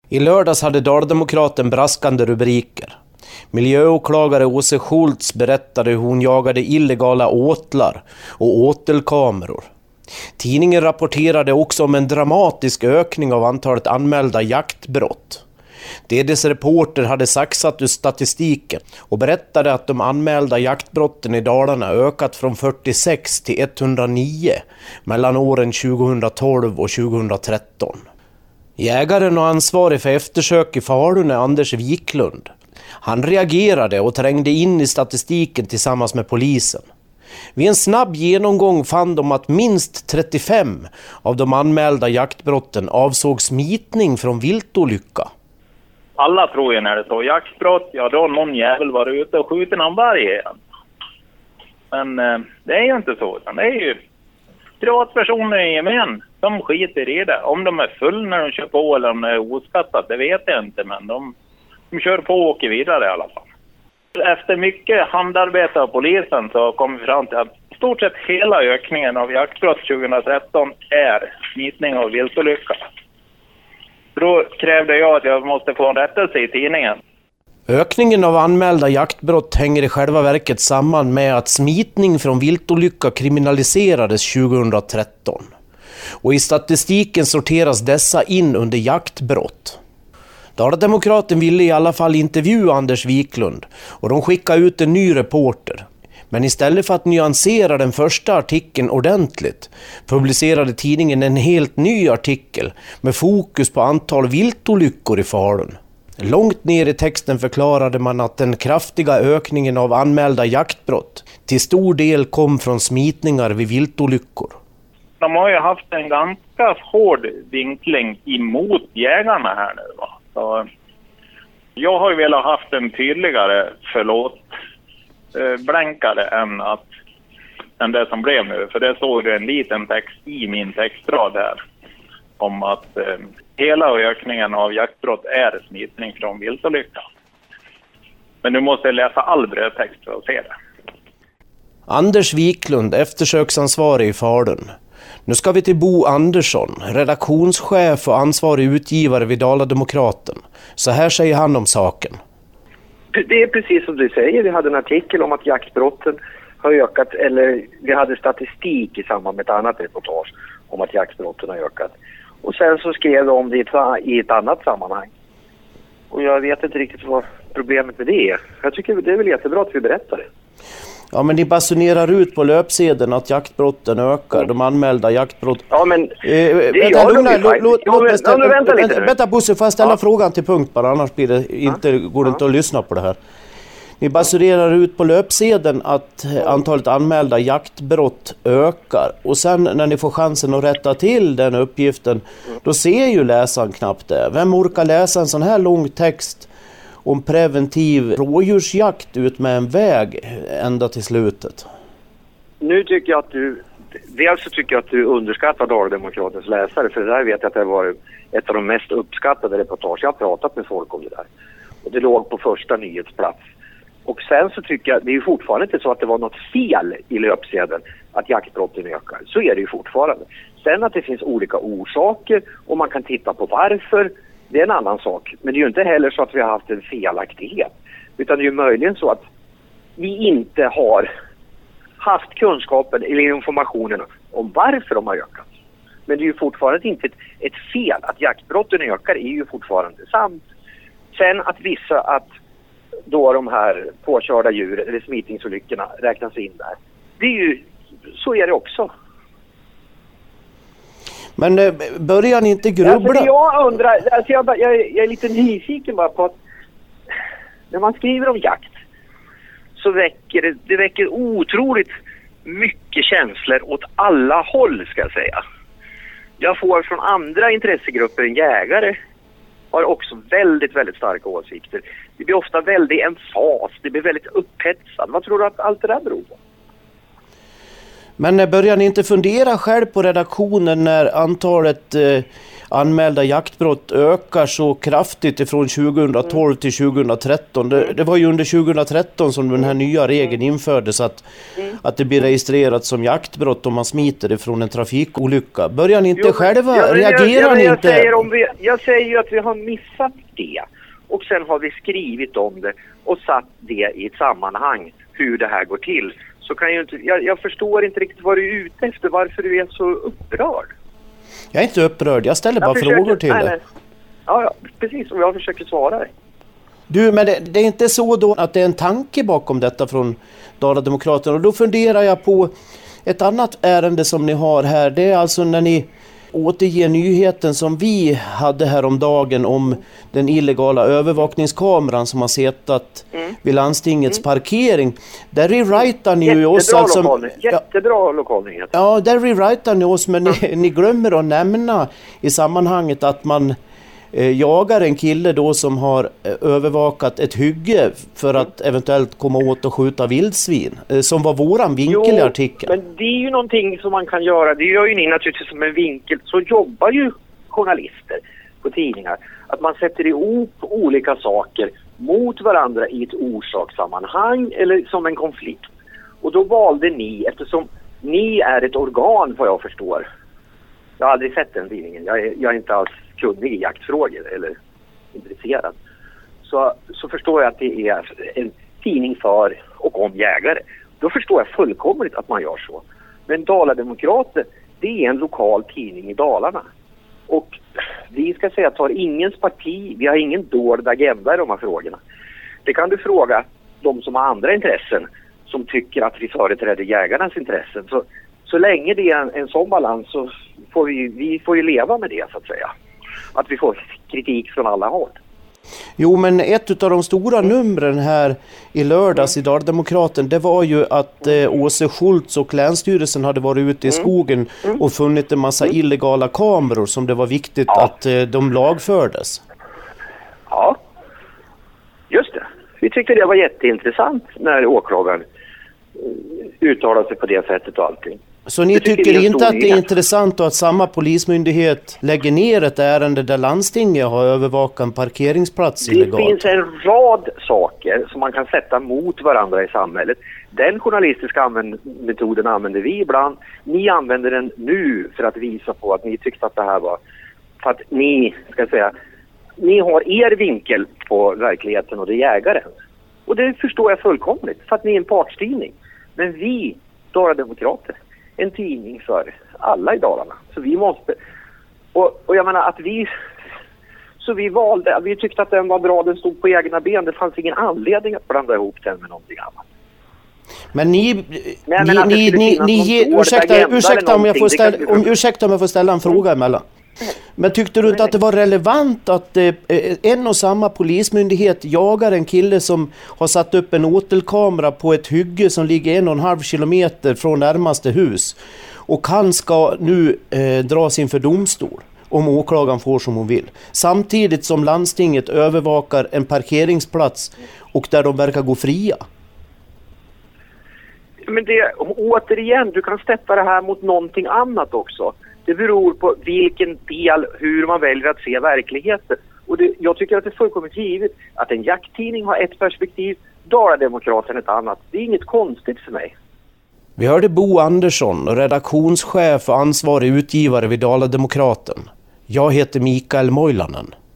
I lördags hade Dalademokraten braskande rubriker. Miljöåklagare Åse Schultz berättade hur hon jagade illegala åtlar och åtelkameror. Tidningen rapporterade också om en dramatisk ökning av antalet anmälda jaktbrott. DDs reporter hade saxat ur statistiken och berättade att de anmälda jaktbrotten i Dalarna ökat från 46 till 109 mellan åren 2012 och 2013. Jägaren och ansvarig för eftersök i Falun är Anders Wiklund. Han reagerade och trängde in i statistiken tillsammans med polisen. Vid en snabb genomgång fann de att minst 35 av de anmälda jaktbrotten avsåg smitning från viltolycka. Alla tror ju när det står jaktbrott, ja då har någon jävel varit ute och skjutit någon varg igen. Men det är ju inte så, utan det är ju privatpersoner i gemen som skiter i det. Om de är full när de kör på eller om det är oskattat, det vet jag inte, men de kör på och åker vidare i alla fall. Efter mycket handarbete av polisen så kom vi fram till att i stort sett hela ökningen av jaktbrott 2013 är smitning av viltolycka. Då krävde jag att jag måste få en rättelse i tidningen. Ökningen av anmälda jaktbrott hänger i själva verket samman med att smitning från viltolycka kriminaliserades 2013. Och i statistiken sorteras dessa in under jaktbrott. Dalademokraten ville i alla fall intervjua Anders Wiklund och de skickade ut en ny reporter. Men istället för att nyansera den första artikeln ordentligt publicerade tidningen en helt ny artikel med fokus på antal viltolyckor i Falun. Långt ner i texten förklarade man att den kraftiga ökningen av anmälda jaktbrott till stor del kom från smitningar vid viltolyckor. De har ju haft en ganska hård vinkling emot jägarna här nu, va? Så jag har ju velat haft en tydligare blänkare än det som blev nu. För det såg en liten text i min textrad här om att hela ökningen av jaktbrott är smitning från viltolycka. Men nu måste jag läsa all brödtext för att se det. Anders Wiklund, eftersöksansvarig i Falun. Nu ska vi till Bo Andersson, redaktionschef och ansvarig utgivare vid Dalademokraten. Så här säger han om saken. Det är precis som du säger. Vi hade en artikel om att jaktbrotten har ökat, eller vi hade statistik i samband med ett annat reportage om att jaktbrotten har ökat. Och sen så skrev de om det i ett annat sammanhang. Och jag vet inte riktigt vad problemet med det är. Jag tycker det är väl jättebra att vi berättar det. Ja, men ni basunerar ut på löpsedeln att jaktbrotten ökar, de anmälda jaktbrott. Ja, men vänta Bosse, får jag ställa frågan till punkt bara, annars blir det går det inte att lyssna på det här. Ni basunerar ut på löpsedeln att antalet anmälda jaktbrott ökar. Och sen när ni får chansen att rätta till den uppgiften, då ser ju läsaren knappt det. Vem orkar läsa en sån här lång text om preventiv rådjursjakt ut med en väg ända till slutet? Nu tycker jag att du underskattar Dalademokratens läsare, för det där vet jag att det var ett av de mest uppskattade reportage. Jag har pratat med folk om det där. Och det låg på första nyhetsplats. Och sen så tycker jag, det är ju fortfarande inte så att det var något fel i löpsedeln att jaktbrotten ökar. Så är det ju fortfarande. Sen att det finns olika orsaker och man kan titta på varför, det är en annan sak. Men det är ju inte heller så att vi har haft en felaktighet. Utan det är ju möjligen så att vi inte har haft kunskapen eller informationen om varför de har ökat. Men det är ju fortfarande inte ett fel. Att jaktbrotten ökar är ju fortfarande sant. Sen att då de här påkörda djur eller smitningsolyckorna räknas in där. Det är ju, så är det också. Men börjar ni inte grubbla? Alltså jag undrar, alltså jag är lite nyfiken bara på att när man skriver om jakt så väcker det väcker otroligt mycket känslor åt alla håll, ska jag säga. Jag får från andra intressegrupper än jägare har också väldigt, väldigt starka åsikter. Det blir ofta väldigt emfas, det blir väldigt upphetsad. Vad tror du att allt det där beror på? Men börjar ni inte fundera själv på redaktionen när antalet anmälda jaktbrott ökar så kraftigt ifrån 2012 till 2013? Det var ju under 2013 som den här nya regeln infördes att det blir registrerat som jaktbrott om man smiter ifrån en trafikolycka. Börjar ni inte själva? Reagerar ni inte? Jag säger ju att vi har missat det. Och sen har vi skrivit om det och satt det i ett sammanhang hur det här går till. Så kan jag inte, jag förstår inte riktigt vad du är ute efter, varför du är så upprörd. Jag är inte upprörd, jag ställer bara frågor till dig. Ja, precis, och jag försöker svara dig. Du, men det är inte så då att det är en tanke bakom detta från Dala-Demokraterna? Och då funderar jag på ett annat ärende som ni har här. Det är alltså när ni återger nyheten som vi hade häromdagen om den illegala övervakningskameran som har suttit vid landstingets parkering. Där rewritar ni ju oss alltså... Jättebra lokalnyhet. Ja, där rewritar ni oss, men ni glömmer att nämna i sammanhanget att man jagar en kille då som har övervakat ett hygge för att eventuellt komma åt och skjuta vildsvin, som var våran vinkel i artikeln. Men det är ju någonting som man kan göra, det gör ju ni naturligtvis som en vinkel, så jobbar ju journalister på tidningar, att man sätter ihop olika saker mot varandra i ett orsakssammanhang eller som en konflikt. Och då valde ni, eftersom ni är ett organ vad jag förstår, jag har aldrig sett den tidningen, jag är inte alls kunnig i jaktfrågor eller intresserad, så förstår jag att det är en tidning för och om jägare. Då förstår jag fullkomligt att man gör så. Men Dala-Demokrater, det är en lokal tidning i Dalarna. Och vi ska säga att tar ingens parti, vi har ingen dold agenda i de här frågorna. Det kan du fråga de som har andra intressen, som tycker att vi företräder jägarnas intressen. Så länge det är en sån balans så får vi får ju leva med det, så att säga. Att vi får kritik från alla håll. Jo, men ett av de stora numren här i lördags i Dala-Demokraten, det var ju att Åse Schultz och Länsstyrelsen hade varit ute i skogen och funnit en massa illegala kameror som det var viktigt att de lagfördes. Ja, just det. Vi tyckte det var jätteintressant när åklagaren uttalade sig på det sättet och allting. Så ni tycker inte att det är intressant att samma polismyndighet lägger ner ett ärende där landstinget har övervakat en parkeringsplats illegalt? Det finns en rad saker som man kan sätta mot varandra i samhället. Den journalistiska metoden använder vi ibland. Ni använder den nu för att visa på att ni tyckte att det här var... För att ni, ska säga, ni har er vinkel på verkligheten och det är jägaren. Och det förstår jag fullkomligt, för att ni är en partstidning. Men vi, Dala-Demokrater, en tidning för alla i Dalarna. Så vi måste... Och jag menar att vi... Så vi valde... Vi tyckte att den var bra, den stod på egna ben. Det fanns ingen anledning att blanda ihop den med någonting annat. Men ursäkta om jag får ställa en fråga emellan. Men tyckte du inte att det var relevant att en och samma polismyndighet jagar en kille som har satt upp en åtelkamera på ett hygge som ligger 1,5 kilometer från närmaste hus, och han ska nu dras inför domstol om åklagaren får som hon vill, samtidigt som landstinget övervakar en parkeringsplats och där de verkar gå fria? Men det, återigen, du kan sätta det här mot någonting annat också. Det beror på vilken del, hur man väljer att se verkligheten. Och jag tycker att det är fullkomligt givet att en jakttidning har ett perspektiv, Dala-Demokraten ett annat. Det är inget konstigt för mig. Vi hörde Bo Andersson, redaktionschef och ansvarig utgivare vid Dala-Demokraten. Jag heter Mikael Moilanen.